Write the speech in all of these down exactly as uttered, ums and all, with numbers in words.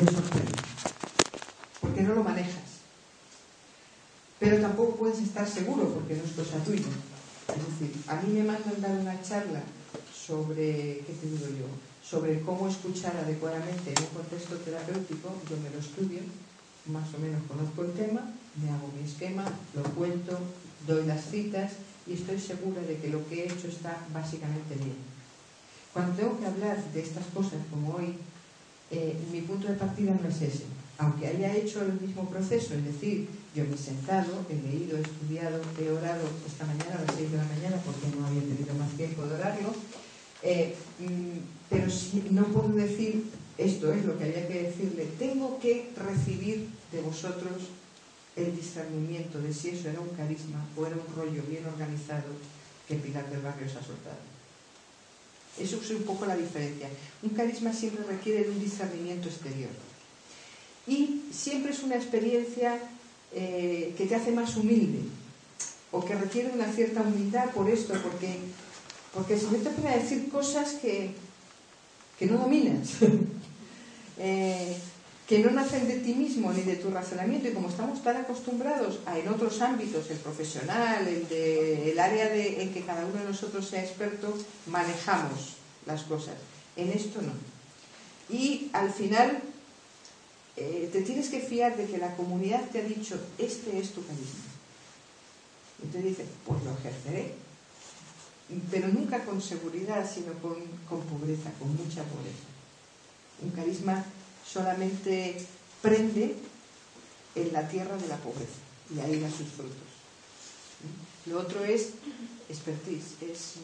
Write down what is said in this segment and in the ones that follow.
te sorprende, porque no lo manejas. Pero tampoco puedes estar seguro, porque no es cosa tuya. Es decir, a mí me mandan dar una charla sobre, ¿qué te digo yo?, sobre cómo escuchar adecuadamente en un contexto terapéutico. Yo me lo estudio, más o menos conozco el tema, me hago mi esquema, lo cuento, doy las citas y estoy segura de que lo que he hecho está básicamente bien. Cuando tengo que hablar de estas cosas como hoy, eh, mi punto de partida no es ese. Aunque haya hecho el mismo proceso, es decir, yo me he sentado, he leído, he estudiado, he orado esta mañana a las seis de la mañana porque no había tenido más tiempo de orarlo, eh, pero si no puedo decir, esto es lo que había que decirle, tengo que recibir de vosotros el discernimiento de si eso era un carisma o era un rollo bien organizado que Pilar del Barrio se ha soltado. Eso es un poco la diferencia. Un carisma siempre requiere de un discernimiento exterior. Y siempre es una experiencia eh, que te hace más humilde, o que requiere una cierta humildad por esto, porque, porque el Señor te pone a decir cosas que, que no dominas, eh, que no nacen de ti mismo ni de tu razonamiento, y como estamos tan acostumbrados a en otros ámbitos, el profesional, el, de, el área de, en que cada uno de nosotros sea experto, manejamos las cosas. En esto no. Y al final Eh, te tienes que fiar de que la comunidad te ha dicho, este es tu carisma. Y te dice, pues lo ejerceré. Pero nunca con seguridad, sino con, con pobreza, con mucha pobreza. Un carisma solamente prende en la tierra de la pobreza y ahí da sus frutos. Lo otro es expertise, es...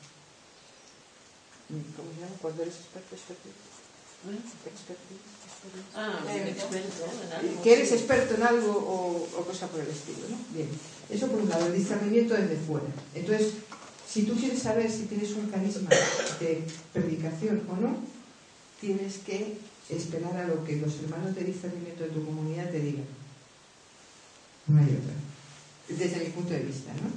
¿Cómo se llama? Cuando eres experto, expertise. Expertise. Ah, eh, experto en algo. Que eres experto en algo o, o cosa por el estilo, ¿no? Bien, eso por un lado, el discernimiento desde fuera. Entonces, si tú quieres saber si tienes un carisma de predicación o no, tienes que esperar a lo que los hermanos de discernimiento de tu comunidad te digan. No hay otra. Desde mi punto de vista, ¿no?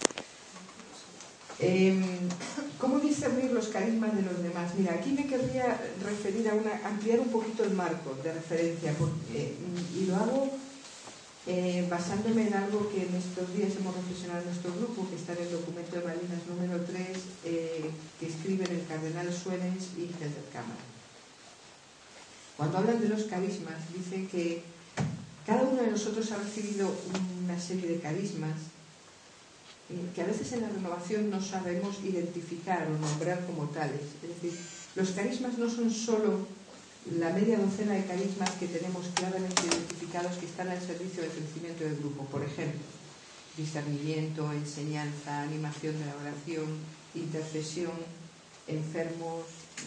Eh, ¿Cómo discernir los carismas de los demás? Mira, aquí me querría referir a una, ampliar un poquito el marco de referencia, porque, y lo hago eh, basándome en algo que en estos días hemos reflexionado en nuestro grupo, que está en el documento de Malinas número tres, eh, que escriben el cardenal Suenens y Helder Cámara. Cuando hablan de los carismas, dicen que cada uno de nosotros ha recibido una serie de carismas que a veces en la renovación no sabemos identificar o nombrar como tales. Es decir, los carismas no son solo la media docena de carismas que tenemos claramente identificados que están al servicio del crecimiento del grupo. Por ejemplo, discernimiento, enseñanza, animación de la oración, intercesión, enfermos,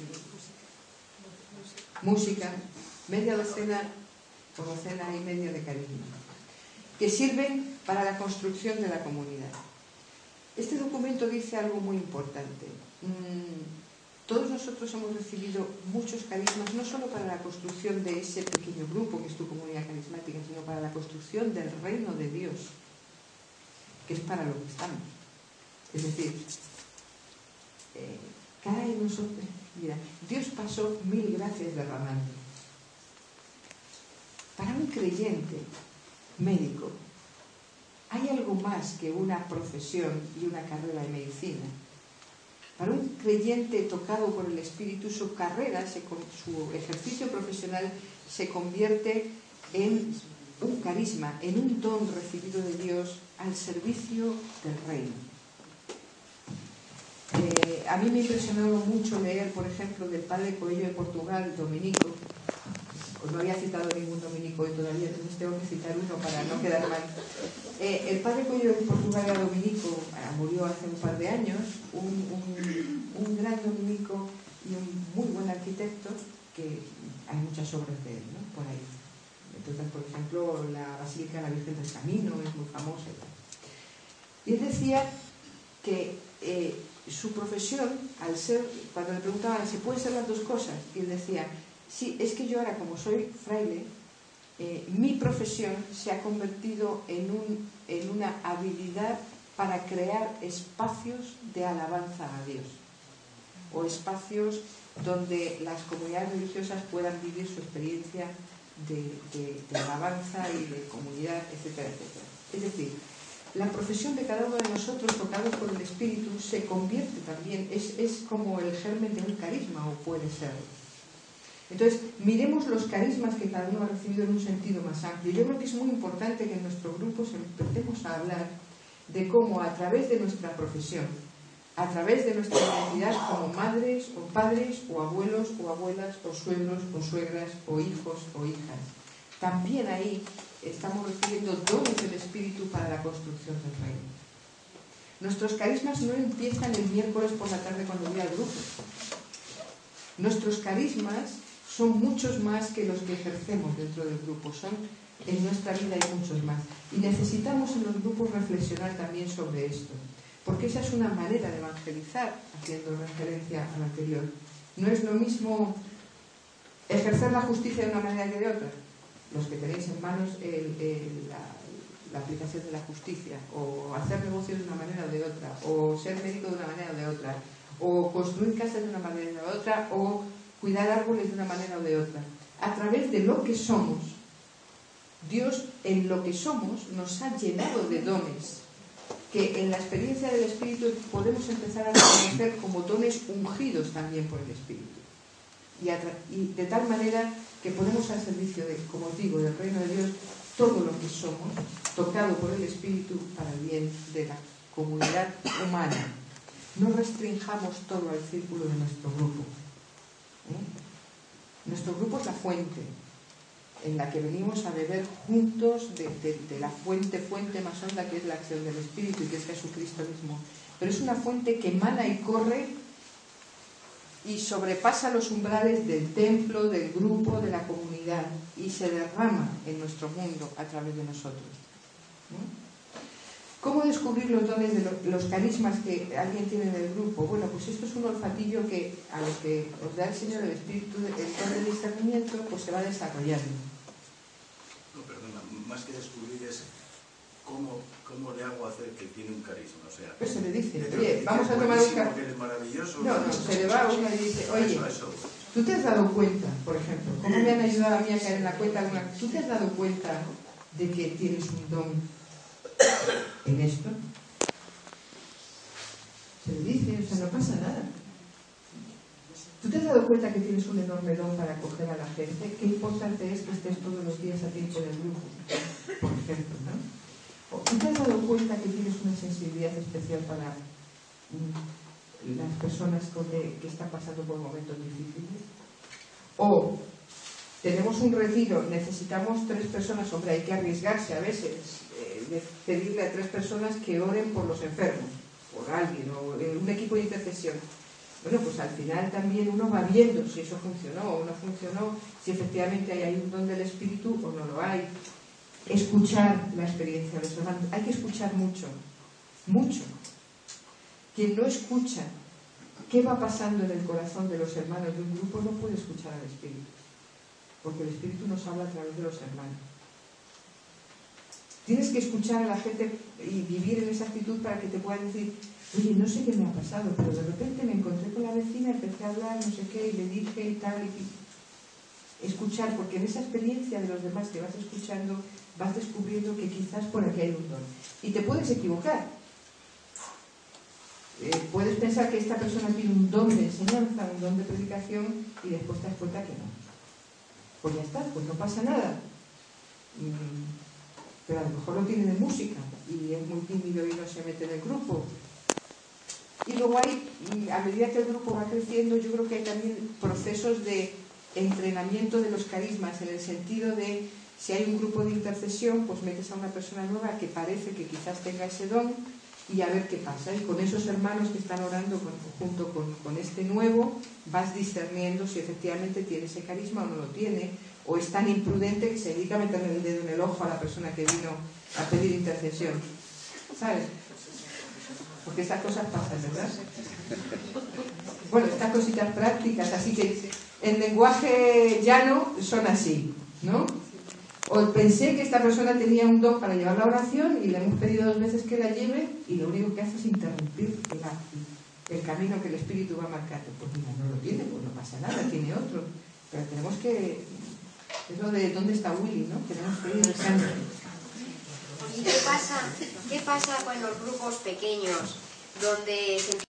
música, media docena o docena y media de carismas que sirven para la construcción de la comunidad. Este documento dice algo muy importante. Todos nosotros hemos recibido muchos carismas, no solo para la construcción de ese pequeño grupo que es tu comunidad carismática, sino para la construcción del reino de Dios, que es para lo que estamos. Es decir, eh, cada uno de nosotros, mira, Dios pasó mil gracias derramando. Para un creyente médico, hay algo más que una profesión y una carrera de medicina. Para un creyente tocado por el Espíritu, su carrera, su ejercicio profesional se convierte en un carisma, en un don recibido de Dios al servicio del reino. Eh, a mí me impresionó mucho leer, por ejemplo, del padre Coelho de Portugal, dominico. Pues no había citado ningún dominico hoy todavía, entonces tengo que citar uno para no quedar mal. Eh, el padre Coelho de Portugal era dominico, murió hace un par de años, un, un, un gran dominico y un muy buen arquitecto, que hay muchas obras de él, ¿no? Por ahí. Entonces, por ejemplo, la Basílica de la Virgen del Camino es muy famosa. Y él decía que eh, su profesión, al ser, cuando le preguntaban si pueden ser las dos cosas, y él decía, sí, es que yo ahora, como soy fraile, eh, mi profesión se ha convertido en, un, en una habilidad para crear espacios de alabanza a Dios, o espacios donde las comunidades religiosas puedan vivir su experiencia de, de, de alabanza y de comunidad, etcétera, etcétera. Es decir, la profesión de cada uno de nosotros, tocados por el Espíritu, se convierte también, es, es como el germen de un carisma, o puede ser. Entonces, miremos los carismas que cada uno ha recibido en un sentido más amplio. Yo creo que es muy importante que en nuestro grupo empecemos a hablar de cómo a través de nuestra profesión, a través de nuestra identidad como madres o padres o abuelos o abuelas o suegros o suegras o hijos o hijas, también ahí estamos recibiendo dones del Espíritu para la construcción del reino. Nuestros carismas no empiezan el miércoles por la tarde cuando voy al grupo. Nuestros carismas son muchos más que los que ejercemos dentro del grupo, son en nuestra vida hay muchos más. Y necesitamos en los grupos reflexionar también sobre esto, porque esa es una manera de evangelizar, haciendo referencia a la anterior. No es lo mismo ejercer la justicia de una manera que de otra. Los que tenéis en manos el, el, la, la aplicación de la justicia, o hacer negocios de una manera o de otra, o ser médico de una manera o de otra, o construir casas de una manera o de otra, o cuidar árboles de una manera o de otra. A través de lo que somos, Dios en lo que somos nos ha llenado de dones que en la experiencia del Espíritu podemos empezar a reconocer como dones ungidos también por el Espíritu. Y, y de tal manera que ponemos al servicio, de, como os digo, del reino de Dios, todo lo que somos, tocado por el Espíritu para el bien de la comunidad humana. No restringamos todo al círculo de nuestro grupo. ¿Eh? Nuestro grupo es la fuente en la que venimos a beber juntos de, de, de la fuente, fuente más honda que es la acción del Espíritu y que es Jesucristo mismo. Pero es una fuente que emana y corre y sobrepasa los umbrales del templo, del grupo, de la comunidad y se derrama en nuestro mundo a través de nosotros. ¿Eh? ¿Cómo descubrir los dones de los, los carismas que alguien tiene en el grupo? Bueno, pues esto es un olfatillo que a lo que os da el Señor el Espíritu, el don de discernimiento, pues se va desarrollando. No, perdona, más que descubrir es cómo, cómo le hago hacer que tiene un carisma, o sea... Pues se le dice, le oye, vamos a tomar un café. Que eres maravilloso. No, no, se le va a uno y dice, oye, eso, eso. ¿tú te has dado cuenta, por ejemplo, cómo me han ayudado a mí a caer en la cuenta alguna? ¿Tú te has dado cuenta de que tienes un don en esto? Se le dice, o sea, no pasa nada. ¿Tú te has dado cuenta que tienes un enorme don para acoger a la gente? Qué importante es que estés todos los días a tiempo del grupo, por ejemplo, ¿no? ¿O tú te has dado cuenta que tienes una sensibilidad especial para mm, las personas que, que están pasando por momentos difíciles? O tenemos un retiro, necesitamos tres personas, hombre, hay que arriesgarse a veces, eh, de pedirle a tres personas que oren por los enfermos, por alguien, o eh, un equipo de intercesión. Bueno, pues al final también uno va viendo si eso funcionó o no funcionó, si efectivamente hay, hay un don del Espíritu o no lo hay. Escuchar la experiencia de los hermanos. Hay que escuchar mucho, mucho. Quien no escucha qué va pasando en el corazón de los hermanos de un grupo no puede escuchar al Espíritu, porque el Espíritu nos habla a través de los hermanos. Tienes que escuchar a la gente y vivir en esa actitud para que te puedan decir, oye, no sé qué me ha pasado, pero de repente me encontré con la vecina, empecé a hablar, no sé qué, y le dije y tal, y escuchar, porque en esa experiencia de los demás que vas escuchando, vas descubriendo que quizás por aquí hay un don. Y te puedes equivocar. Eh, puedes pensar que esta persona tiene un don de enseñanza, un don de predicación, y después te das cuenta que no. Pues ya está, pues no pasa nada. Mm. Pero a lo mejor lo tiene de música y es muy tímido y no se mete en el grupo. Y luego hay, a medida que el grupo va creciendo, yo creo que hay también procesos de entrenamiento de los carismas, en el sentido de, si hay un grupo de intercesión, pues metes a una persona nueva que parece que quizás tenga ese don y a ver qué pasa. Y con esos hermanos que están orando con, junto con, con este nuevo, vas discerniendo si efectivamente tiene ese carisma o no lo tiene, o es tan imprudente que se dedica a meterle el dedo en el ojo a la persona que vino a pedir intercesión. ¿Sabes? Porque estas cosas pasan, ¿verdad? Bueno, estas cositas prácticas, así que en lenguaje llano son así, ¿no? O pensé que esta persona tenía un don para llevar la oración y le hemos pedido dos veces que la lleve y lo único que hace es interrumpir la, el camino que el espíritu va marcando. Pues mira, no lo tiene, pues no pasa nada, tiene otro. Pero tenemos que... Es lo de dónde está Willy, ¿no? Tenemos que ir buscando. ¿Y qué pasa, qué pasa con los grupos pequeños, donde se